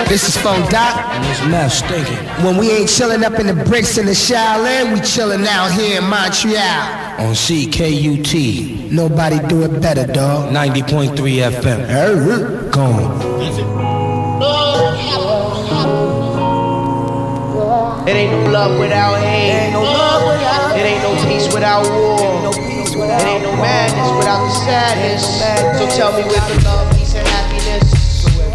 This is Phone Doc. And it's Meth Stinking. When we ain't chillin' up in the bricks in the Shaolin, we chillin' out here in Montreal. On CKUT. Nobody do it better, dawg. 90.3 FM. Gone. It ain't no love without hate. It ain't no peace without war. It ain't no madness without the sadness. So tell me where the love